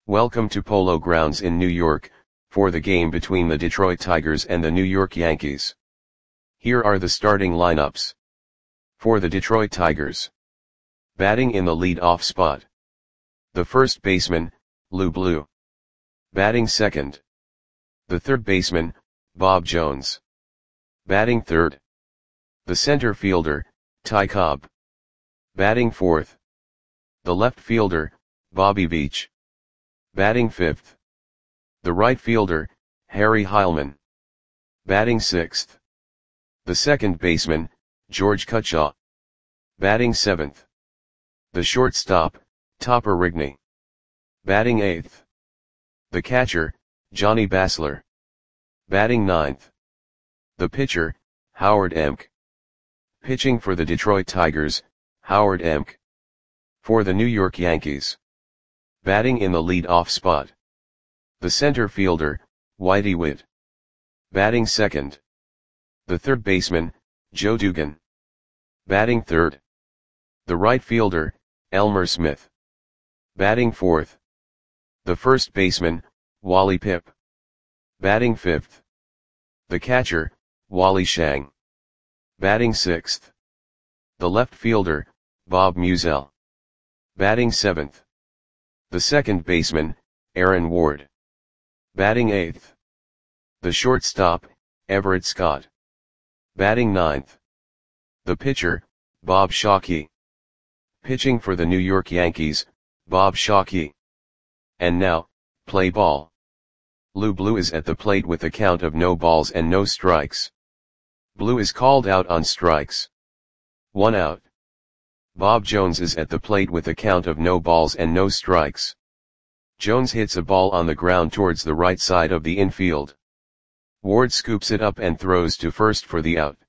Welcome to Polo Grounds in New York, for the game between the Detroit Tigers and the New York Yankees. Here are the starting lineups. For the Detroit Tigers. Batting in the lead-off spot. The first baseman, Lou Blue. Batting second. The third baseman, Bob Jones. Batting third. The center fielder, Ty Cobb. Batting fourth. The left fielder, Bobby Veach. Batting fifth. The right fielder, Harry Heilmann. Batting sixth. The second baseman, George Cutshaw. Batting seventh. The shortstop, Topper Rigney. Batting eighth. The catcher, Johnny Basler. Batting ninth. The pitcher, Howard Emk. Pitching for the Detroit Tigers, Howard Emk. For the New York Yankees. Batting in the lead-off spot. The center fielder, Whitey Witt. Batting second. The third baseman, Joe Dugan. Batting third. The right fielder, Elmer Smith. Batting fourth. The first baseman, Wally Pipp. Batting fifth. The catcher, Wally Schang. Batting sixth. The left fielder, Bob Musial. Batting seventh. The second baseman, Aaron Ward. Batting eighth. The shortstop, Everett Scott. Batting ninth. The pitcher, Bob Shockey. Pitching for the New York Yankees, Bob Shockey. And now, play ball. Lou Blue is at the plate with a count of no balls and no strikes. Blue is called out on strikes. 1 out. Bob Jones is at the plate with a count of no balls and no strikes. Jones hits a ball on the ground towards the right side of the infield. Ward scoops it up and throws to first for the out.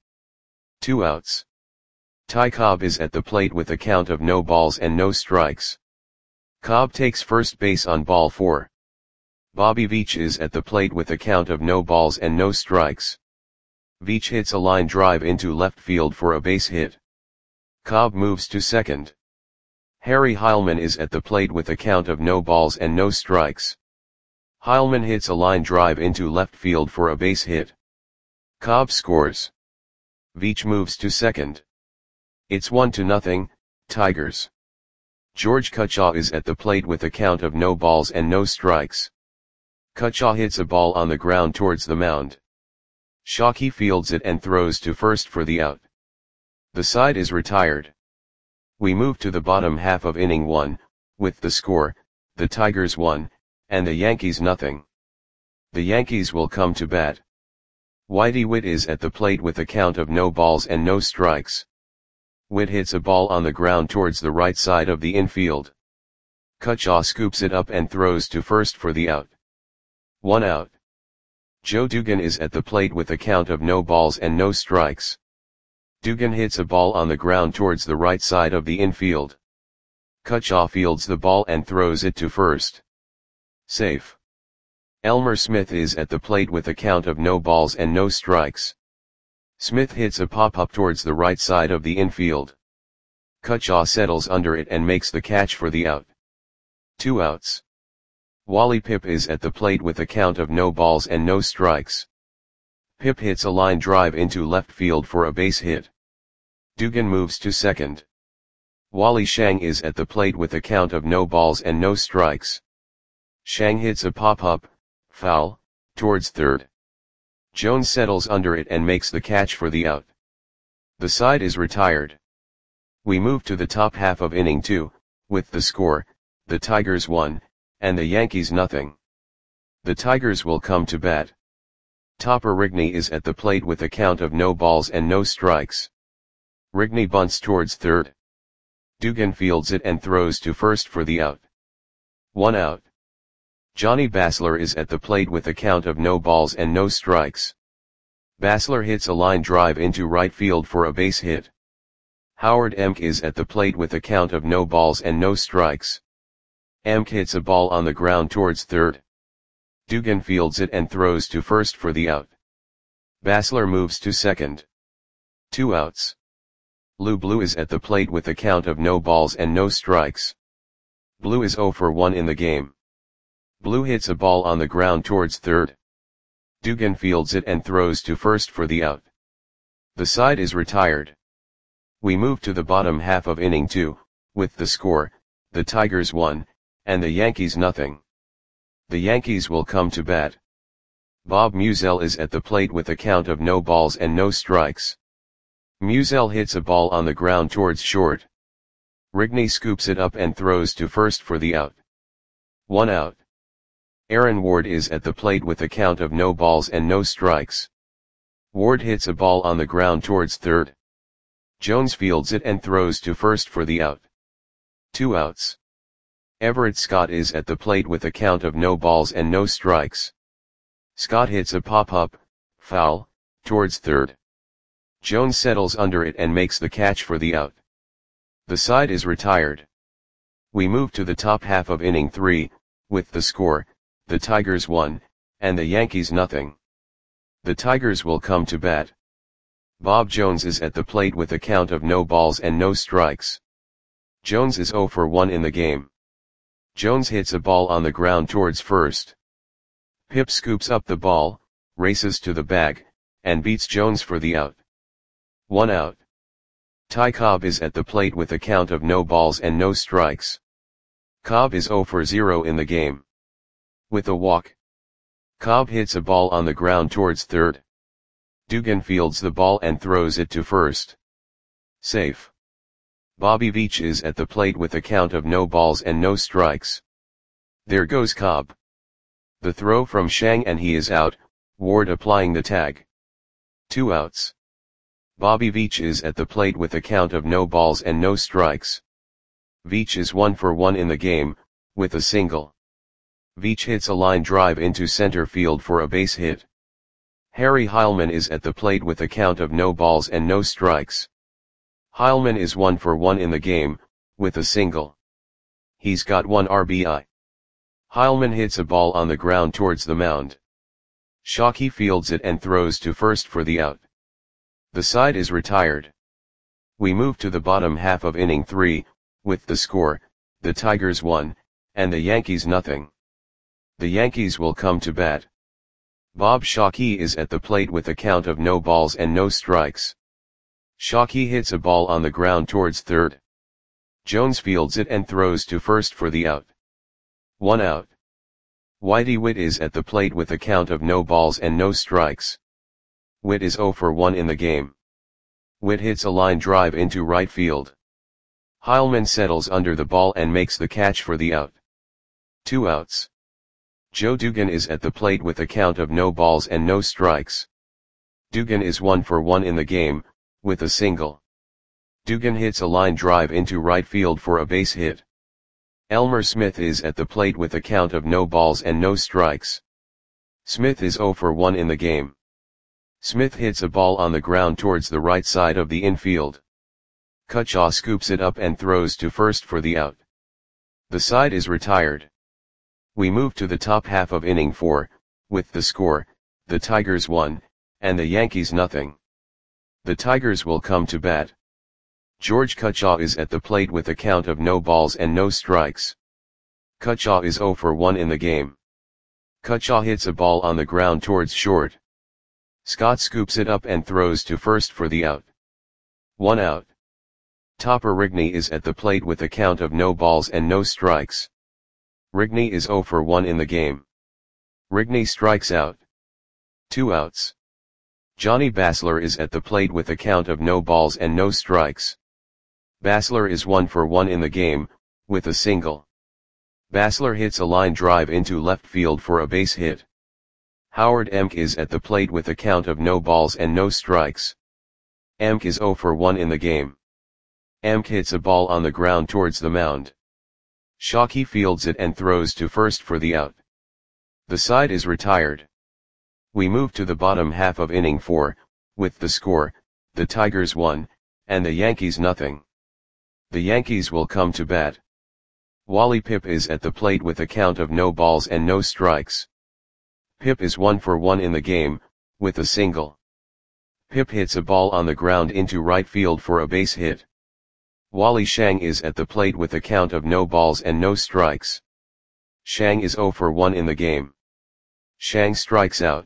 2 outs. Ty Cobb is at the plate with a count of no balls and no strikes. Cobb takes first base on ball 4. Bobby Veach is at the plate with a count of no balls and no strikes. Veach hits a line drive into left field for a base hit. Cobb moves to second. Harry Heilmann is at the plate with a count of no balls and no strikes. Heilmann hits a line drive into left field for a base hit. Cobb scores. Veach moves to second. It's 1-0, Tigers. George Cutshaw is at the plate with a count of no balls and no strikes. Cutshaw hits a ball on the ground towards the mound. Shockey fields it and throws to first for the out. The side is retired. We move to the bottom half of inning 1, with the score, the Tigers 1, and the Yankees 0. The Yankees will come to bat. Whitey Witt is at the plate with a count of no balls and no strikes. Witt hits a ball on the ground towards the right side of the infield. Cutshaw scoops it up and throws to first for the out. 1 out. Joe Dugan is at the plate with a count of no balls and no strikes. Dugan hits a ball on the ground towards the right side of the infield. Cutshaw fields the ball and throws it to first. Safe. Elmer Smith is at the plate with a count of no balls and no strikes. Smith hits a pop-up towards the right side of the infield. Cutshaw settles under it and makes the catch for the out. 2 outs. Wally Pipp is at the plate with a count of no balls and no strikes. Pipp hits a line drive into left field for a base hit. Dugan moves to second. Wally Schang is at the plate with a count of no balls and no strikes. Schang hits a pop-up, foul, towards third. Jones settles under it and makes the catch for the out. The side is retired. We move to the top half of inning 2, with the score, the Tigers 1, and the Yankees 0. The Tigers will come to bat. Topper Rigney is at the plate with a count of no balls and no strikes. Rigney bunts towards third. Dugan fields it and throws to first for the out. 1 out. Johnny Basler is at the plate with a count of no balls and no strikes. Basler hits a line drive into right field for a base hit. Howard Emk is at the plate with a count of no balls and no strikes. Emk hits a ball on the ground towards third. Dugan fields it and throws to first for the out. Basler moves to second. 2 outs. Lou Blue is at the plate with a count of no balls and no strikes. Blue is 0 for 1 in the game. Blue hits a ball on the ground towards third. Dugan fields it and throws to first for the out. The side is retired. We move to the bottom half of inning 2, with the score, the Tigers 1, and the Yankees nothing. The Yankees will come to bat. Bob Musial is at the plate with a count of no balls and no strikes. Musial hits a ball on the ground towards short. Rigney scoops it up and throws to first for the out. 1 out. Aaron Ward is at the plate with a count of no balls and no strikes. Ward hits a ball on the ground towards third. Jones fields it and throws to first for the out. 2 outs. Everett Scott is at the plate with a count of no balls and no strikes. Scott hits a pop-up, foul, towards third. Jones settles under it and makes the catch for the out. The side is retired. We move to the top half of inning 3, with the score, the Tigers 1, and the Yankees nothing. The Tigers will come to bat. Bob Jones is at the plate with a count of no balls and no strikes. Jones is 0 for 1 in the game. Jones hits a ball on the ground towards first. Pip scoops up the ball, races to the bag, and beats Jones for the out. 1 out. Ty Cobb is at the plate with a count of no balls and no strikes. Cobb is 0 for 0 in the game. With a walk. Cobb hits a ball on the ground towards third. Dugan fields the ball and throws it to first. Safe. Bobby Veach is at the plate with a count of no balls and no strikes. There goes Cobb. The throw from Shang and he is out, Ward applying the tag. 2 outs. Bobby Veach is at the plate with a count of no balls and no strikes. Veach is 1 for 1 in the game, with a single. Veach hits a line drive into center field for a base hit. Harry Heilman is at the plate with a count of no balls and no strikes. Heilman is 1 for 1 in the game, with a single. He's got 1 RBI. Heilman hits a ball on the ground towards the mound. Shockey fields it and throws to first for the out. The side is retired. We move to the bottom half of inning 3, with the score, the Tigers 1, and the Yankees nothing. The Yankees will come to bat. Bob Shockey is at the plate with a count of no balls and no strikes. Shockey hits a ball on the ground towards third. Jones fields it and throws to first for the out. 1 out. Whitey Witt is at the plate with a count of no balls and no strikes. Witt is 0 for 1 in the game. Witt hits a line drive into right field. Heilman settles under the ball and makes the catch for the out. 2 outs. Joe Dugan is at the plate with a count of no balls and no strikes. Dugan is 1 for 1 in the game, with a single. Dugan hits a line drive into right field for a base hit. Elmer Smith is at the plate with a count of no balls and no strikes. Smith is 0 for 1 in the game. Smith hits a ball on the ground towards the right side of the infield. Cutchaw scoops it up and throws to first for the out. The side is retired. We move to the top half of inning 4, with the score, the Tigers 1, and the Yankees nothing. The Tigers will come to bat. George Cutchaw is at the plate with a count of no balls and no strikes. Cutchaw is 0 for 1 in the game. Cutchaw hits a ball on the ground towards short. Scott scoops it up and throws to first for the out. 1 out. Topper Rigney is at the plate with a count of no balls and no strikes. Rigney is 0 for 1 in the game. Rigney strikes out. 2 outs. Johnny Basler is at the plate with a count of no balls and no strikes. Basler is 1 for 1 in the game, with a single. Basler hits a line drive into left field for a base hit. Howard Emk is at the plate with a count of no balls and no strikes. Emk is 0 for 1 in the game. Emk hits a ball on the ground towards the mound. Shockey fields it and throws to first for the out. The side is retired. We move to the bottom half of inning 4, with the score, the Tigers 1, and the Yankees nothing. The Yankees will come to bat. Wally Pipp is at the plate with a count of no balls and no strikes. Pipp is 1 for 1 in the game, with a single. Pipp hits a ball on the ground into right field for a base hit. Wally Shang is at the plate with a count of no balls and no strikes. Shang is 0 for 1 in the game. Shang strikes out.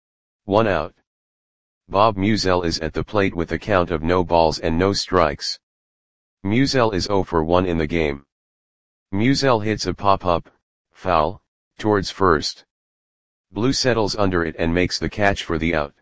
1 out. Bob Musel is at the plate with a count of no balls and no strikes. Musel is 0 for 1 in the game. Musel hits a pop-up, foul, towards first. Blue settles under it and makes the catch for the out.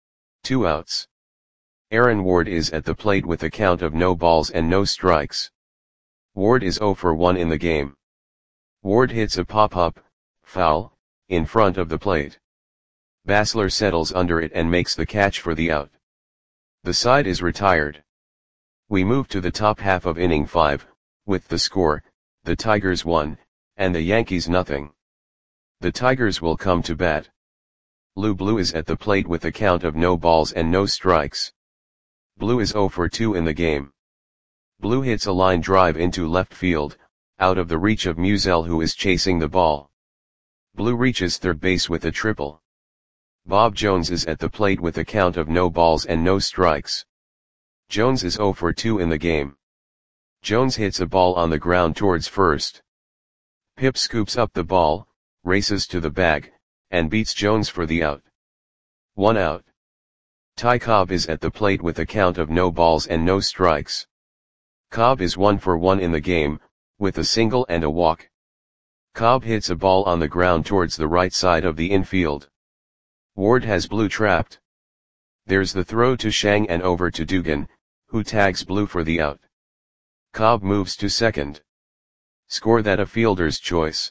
2 outs. Aaron Ward is at the plate with a count of no balls and no strikes. Ward is 0 for 1 in the game. Ward hits a pop-up, foul, in front of the plate. Basler settles under it and makes the catch for the out. The side is retired. We move to the top half of inning 5, with the score, the Tigers 1, and the Yankees nothing. The Tigers will come to bat. Lou Blue is at the plate with a count of no balls and no strikes. Blue is 0 for 2 in the game. Blue hits a line drive into left field, out of the reach of Musel, who is chasing the ball. Blue reaches third base with a triple. Bob Jones is at the plate with a count of no balls and no strikes. Jones is 0 for 2 in the game. Jones hits a ball on the ground towards first. Pip scoops up the ball, races to the bag, and beats Jones for the out. 1 out. Ty Cobb is at the plate with a count of no balls and no strikes. Cobb is 1 for 1 in the game, with a single and a walk. Cobb hits a ball on the ground towards the right side of the infield. Ward has Blue trapped. There's the throw to Shang and over to Dugan, who tags Blue for the out. Cobb moves to second. Score that a fielder's choice.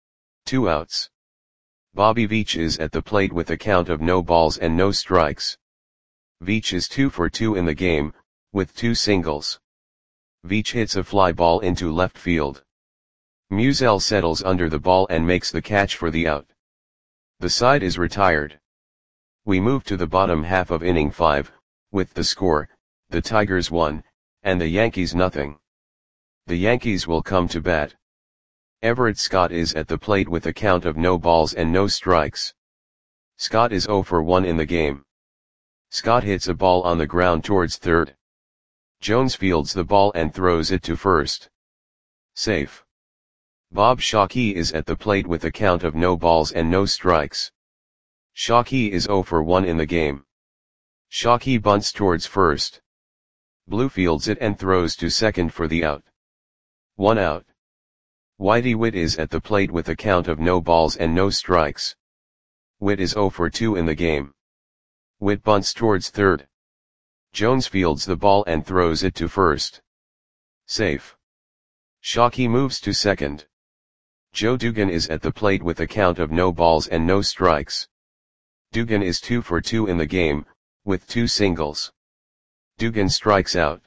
2 outs. Bobby Veach is at the plate with a count of no balls and no strikes. Veach is 2 for 2 in the game, with 2 singles. Veach hits a fly ball into left field. Musel settles under the ball and makes the catch for the out. The side is retired. We move to the bottom half of inning 5, with the score, the Tigers 1, and the Yankees nothing. The Yankees will come to bat. Everett Scott is at the plate with a count of no balls and no strikes. Scott is 0 for 1 in the game. Scott hits a ball on the ground towards third. Jones fields the ball and throws it to first. Safe. Bob Shockey is at the plate with a count of no balls and no strikes. Shockey is 0 for 1 in the game. Shockey bunts towards first. Blue fields it and throws to second for the out. 1 out. Whitey Witt is at the plate with a count of no balls and no strikes. Witt is 0 for 2 in the game. Witt bunts towards third. Jones fields the ball and throws it to first. Safe. Shockey moves to second. Joe Dugan is at the plate with a count of no balls and no strikes. Dugan is 2 for 2 in the game, with 2 singles. Dugan strikes out.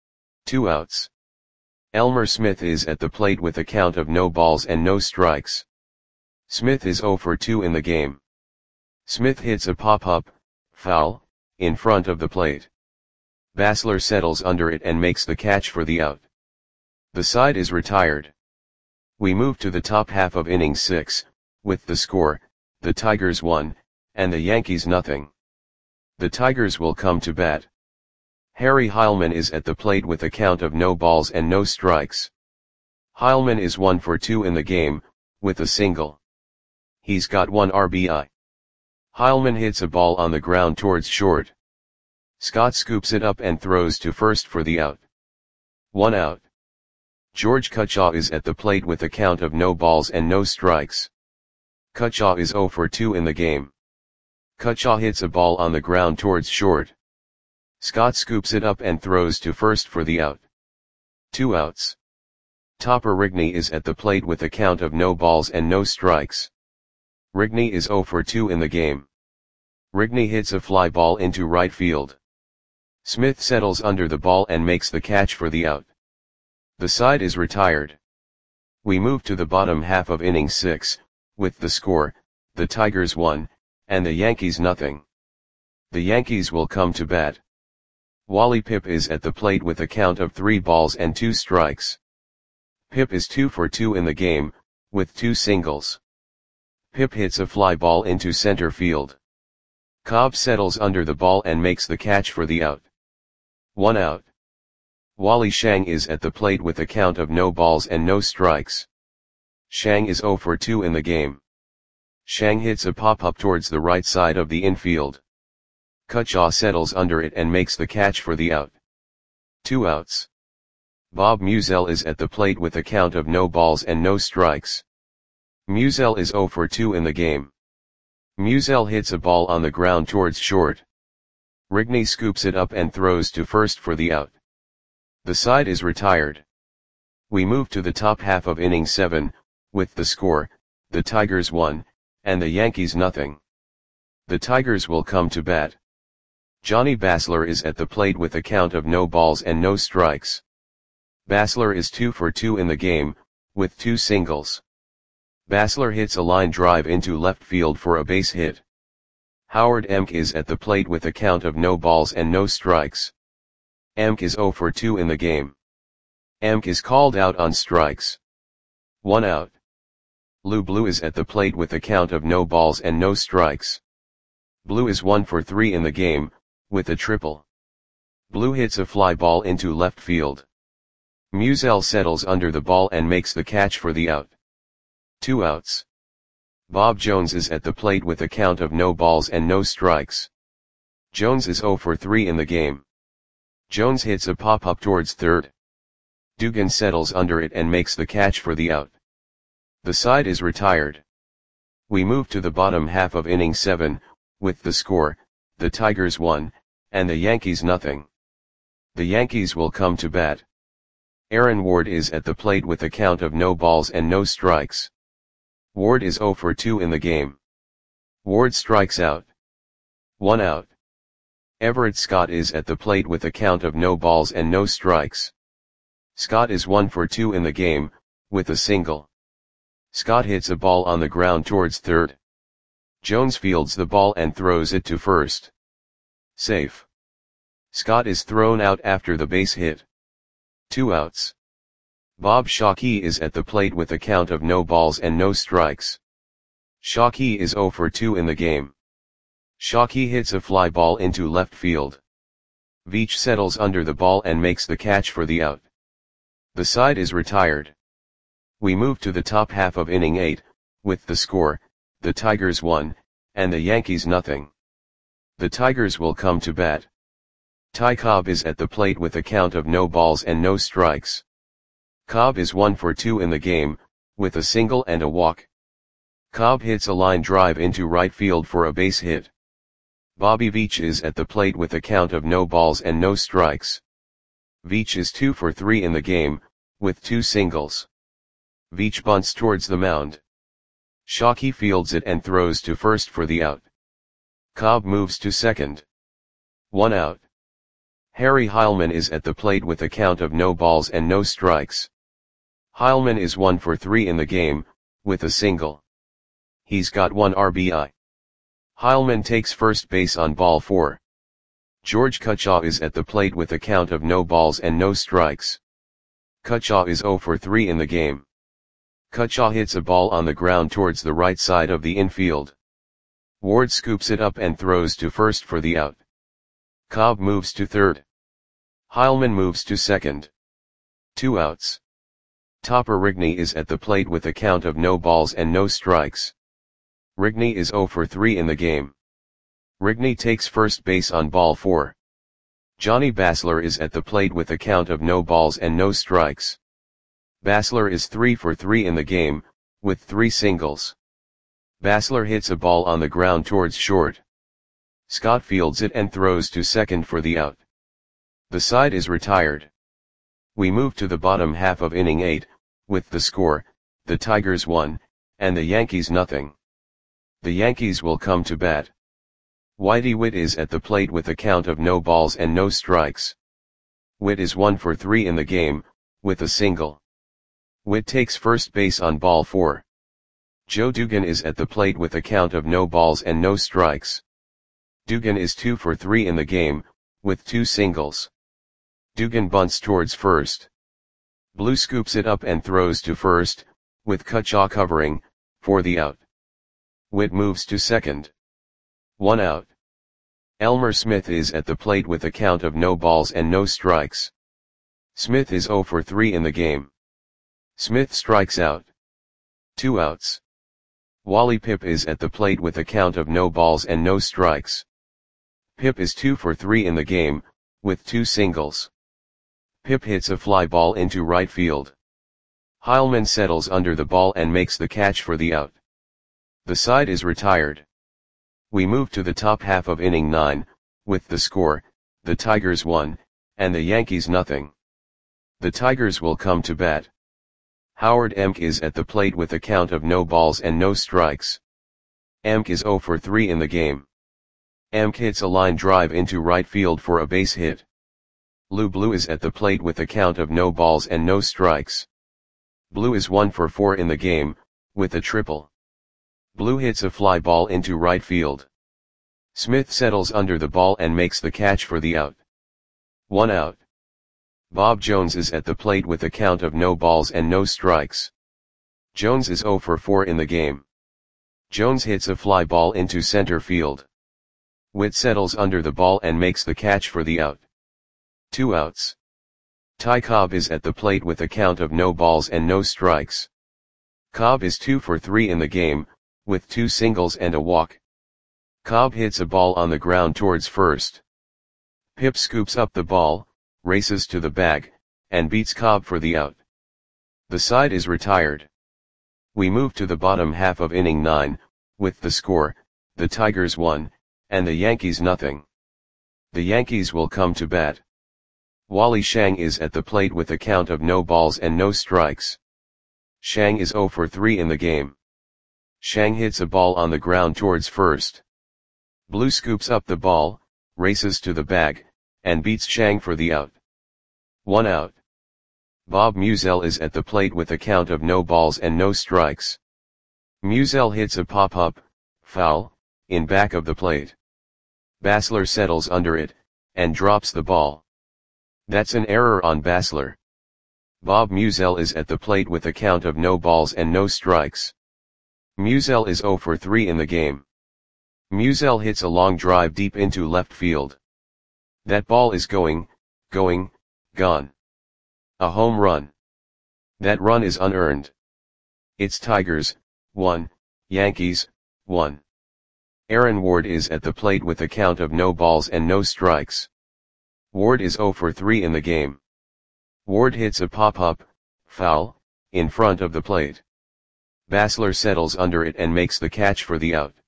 2 outs. Elmer Smith is at the plate with a count of no balls and no strikes. Smith is 0 for 2 in the game. Smith hits a pop-up, foul, in front of the plate. Basler settles under it and makes the catch for the out. The side is retired. We move to the top half of inning 6, with the score, the Tigers 1, and the Yankees nothing. The Tigers will come to bat. Harry Heilman is at the plate with a count of no balls and no strikes. Heilman is 1 for 2 in the game, with a single. He's got 1 RBI. Heilman hits a ball on the ground towards short. Scott scoops it up and throws to first for the out. 1 out. George Cutchaw is at the plate with a count of no balls and no strikes. Cutchaw is 0 for 2 in the game. Cutchaw hits a ball on the ground towards short. Scott scoops it up and throws to first for the out. 2 outs. Topper Rigney is at the plate with a count of no balls and no strikes. Rigney is 0 for 2 in the game. Rigney hits a fly ball into right field. Smith settles under the ball and makes the catch for the out. The side is retired. We move to the bottom half of inning 6, with the score, the Tigers 1, and the Yankees nothing. The Yankees will come to bat. Wally Pipp is at the plate with a count of 3 balls and 2 strikes. Pipp is 2 for 2 in the game, with 2 singles. Pipp hits a fly ball into center field. Cobb settles under the ball and makes the catch for the out. 1 out. Wally Shang is at the plate with a count of no balls and no strikes. Shang is 0 for 2 in the game. Shang hits a pop-up towards the right side of the infield. Kershaw settles under it and makes the catch for the out. 2 outs. Bob Musial is at the plate with a count of no balls and no strikes. Musial is 0 for 2 in the game. Musial hits a ball on the ground towards short. Rigney scoops it up and throws to first for the out. The side is retired. We move to the top half of inning 7, with the score, the Tigers 1, and the Yankees nothing. The Tigers will come to bat. Johnny Basler is at the plate with a count of no balls and no strikes. Basler is 2 for 2 in the game, with 2 singles. Basler hits a line drive into left field for a base hit. Howard Emk is at the plate with a count of no balls and no strikes. Emk is 0 for 2 in the game. Emk is called out on strikes. 1 out. Lou Blue is at the plate with a count of no balls and no strikes. Blue is 1 for 3 in the game, with a triple. Blue hits a fly ball into left field. Musial settles under the ball and makes the catch for the out. 2 outs. Bob Jones is at the plate with a count of no balls and no strikes. Jones is 0 for 3 in the game. Jones hits a pop-up towards third. Dugan settles under it and makes the catch for the out. The side is retired. We move to the bottom half of inning 7, with the score, the Tigers 1, and the Yankees nothing. The Yankees will come to bat. Aaron Ward is at the plate with a count of no balls and no strikes. Ward is 0 for 2 in the game. Ward strikes out. 1 out. Everett Scott is at the plate with a count of no balls and no strikes. Scott is 1 for 2 in the game, with a single. Scott hits a ball on the ground towards third. Jones fields the ball and throws it to first. Safe. Scott is thrown out after the base hit. 2 outs. Bob Shockey is at the plate with a count of no balls and no strikes. Shockey is 0 for 2 in the game. Shockey hits a fly ball into left field. Veach settles under the ball and makes the catch for the out. The side is retired. We move to the top half of inning 8, with the score, the Tigers 1, and the Yankees nothing. The Tigers will come to bat. Ty Cobb is at the plate with a count of no balls and no strikes. Cobb is 1 for 2 in the game, with a single and a walk. Cobb hits a line drive into right field for a base hit. Bobby Veach is at the plate with a count of no balls and no strikes. Veach is 2 for 3 in the game, with 2 singles. Veach bunts towards the mound. Shockey fields it and throws to first for the out. Cobb moves to second. 1 out. Harry Heilman is at the plate with a count of no balls and no strikes. Heilman is 1 for 3 in the game, with a single. He's got 1 RBI. Heilman takes first base on ball 4. George Kershaw is at the plate with a count of no balls and no strikes. Kershaw is 0 for 3 in the game. Kershaw hits a ball on the ground towards the right side of the infield. Ward scoops it up and throws to first for the out. Cobb moves to third. Heilman moves to second. 2 outs. Topper Rigney is at the plate with a count of no balls and no strikes. Rigney is 0 for 3 in the game. Rigney takes first base on ball 4. Johnny Basler is at the plate with a count of no balls and no strikes. Basler is 3 for 3 in the game, with 3 singles. Basler hits a ball on the ground towards short. Scott fields it and throws to second for the out. The side is retired. We move to the bottom half of inning 8, with the score, the Tigers 1, and the Yankees nothing. The Yankees will come to bat. Whitey Witt is at the plate with a count of no balls and no strikes. Witt is 1 for 3 in the game, with a single. Witt takes first base on ball 4. Joe Dugan is at the plate with a count of no balls and no strikes. Dugan is 2 for 3 in the game, with 2 singles. Dugan bunts towards first. Blue scoops it up and throws to first, with Kershaw covering, for the out. Witt moves to second. 1 out. Elmer Smith is at the plate with a count of no balls and no strikes. Smith is 0 for 3 in the game. Smith strikes out. 2 outs. Wally Pipp is at the plate with a count of no balls and no strikes. Pipp is 2 for 3 in the game, with 2 singles. Pipp hits a fly ball into right field. Heilmann settles under the ball and makes the catch for the out. The side is retired. We move to the top half of inning 9, with the score, the Tigers 1, and the Yankees nothing. The Tigers will come to bat. Howard Emk is at the plate with a count of no balls and no strikes. Emk is 0 for 3 in the game. Emk hits a line drive into right field for a base hit. Lou Blue is at the plate with a count of no balls and no strikes. Blue is 1 for 4 in the game, with a triple. Blue hits a fly ball into right field. Smith settles under the ball and makes the catch for the out. 1 out. Bob Jones is at the plate with a count of no balls and no strikes. Jones is 0 for 4 in the game. Jones hits a fly ball into center field. Witt settles under the ball and makes the catch for the out. 2 outs. Ty Cobb is at the plate with a count of no balls and no strikes. Cobb is 2 for 3 in the game, with 2 singles and a walk. Cobb hits a ball on the ground towards first. Pipp scoops up the ball, races to the bag, and beats Cobb for the out. The side is retired. We move to the bottom half of inning 9, with the score, the Tigers 1, and the Yankees nothing. The Yankees will come to bat. Wally Shang is at the plate with a count of no balls and no strikes. Shang is 0 for 3 in the game. Shang hits a ball on the ground towards first. Blue scoops up the ball, races to the bag, and beats Shang for the out. 1 out. Bob Musial is at the plate with a count of no balls and no strikes. Musial hits a pop-up, foul, in back of the plate. Basler settles under it, and drops the ball. That's an error on Basler. Bob Musial is at the plate with a count of no balls and no strikes. Musial is 0 for 3 in the game. Musial hits a long drive deep into left field. That ball is going, gone. A home run. That run is unearned. It's Tigers, 1, Yankees, 1. Aaron Ward is at the plate with a count of no balls and no strikes. Ward is 0 for 3 in the game. Ward hits a pop-up, foul, in front of the plate. Basler settles under it and makes the catch for the out.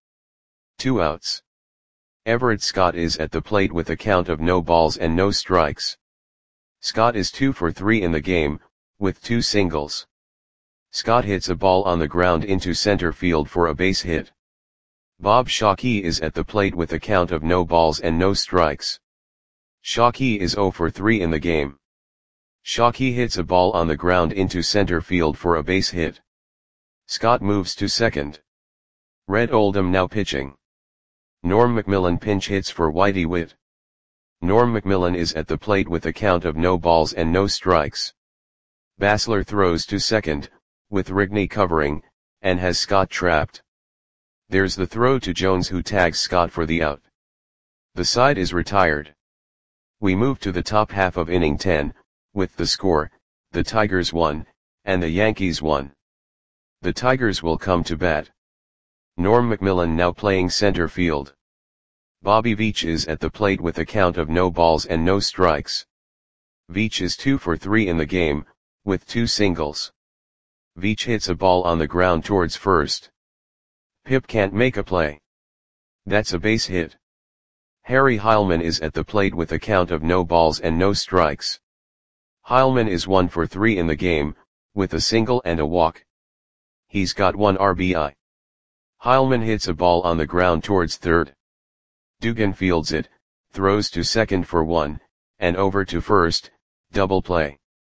2 outs. Everett Scott is at the plate with a count of no balls and no strikes. Scott is 2 for 3 in the game, with 2 singles. Scott hits a ball on the ground into center field for a base hit. Bob Shockey is at the plate with a count of no balls and no strikes. Shockey is 0 for 3 in the game. Shockey hits a ball on the ground into center field for a base hit. Scott moves to second. Red Oldham now pitching. Norm Macmillan pinch hits for Whitey Witt. Norm Macmillan is at the plate with a count of no balls and no strikes. Basler throws to second, with Rigney covering, and has Scott trapped. There's the throw to Jones who tags Scott for the out. The side is retired. We move to the top half of inning 10, with the score, the Tigers 1, and the Yankees 1. The Tigers will come to bat. Norm Macmillan now playing center field. Bobby Veach is at the plate with a count of no balls and no strikes. Veach is 2 for 3 in the game, with 2 singles. Veach hits a ball on the ground towards first. Pipp can't make a play. That's a base hit. Harry Heilmann is at the plate with a count of no balls and no strikes. Heilmann is 1 for 3 in the game, with a single and a walk. He's got 1 RBI. Heilmann hits a ball on the ground towards third. Dugan fields it, throws to second for 1, and over to first, double play.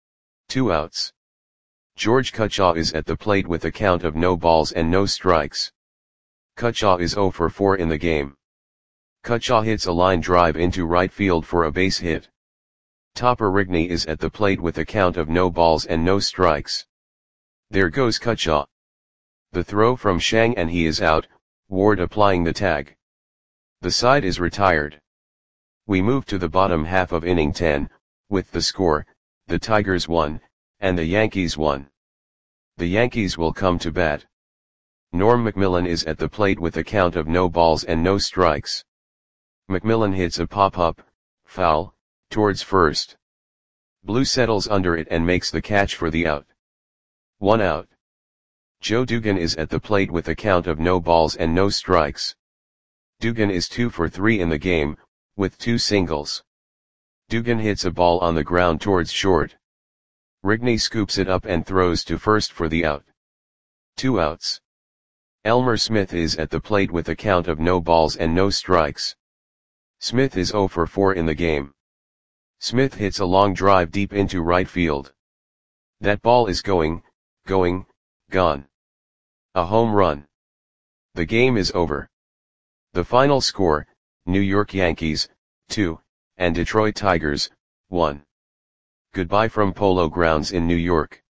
2 outs. George Cutchaw is at the plate with a count of no balls and no strikes. Cutchaw is 0 for 4 in the game. Cutchaw hits a line drive into right field for a base hit. Topper Rigney is at the plate with a count of no balls and no strikes. There goes Cutchaw. The throw from Shang and he is out, Ward applying the tag. The side is retired. We move to the bottom half of inning 10, with the score, the Tigers 1, and the Yankees 1. The Yankees will come to bat. Norm McMillan is at the plate with a count of no balls and no strikes. McMillan hits a pop-up, foul, towards first. Blue settles under it and makes the catch for the out. 1 out. Joe Dugan is at the plate with a count of no balls and no strikes. Dugan is 2 for 3 in the game, with 2 singles. Dugan hits a ball on the ground towards short. Rigney scoops it up and throws to first for the out. 2 outs. Elmer Smith is at the plate with a count of no balls and no strikes. Smith is 0 for 4 in the game. Smith hits a long drive deep into right field. That ball is going, gone. A home run. The game is over. The final score, New York Yankees, 2, and Detroit Tigers, 1. Goodbye from Polo Grounds in New York.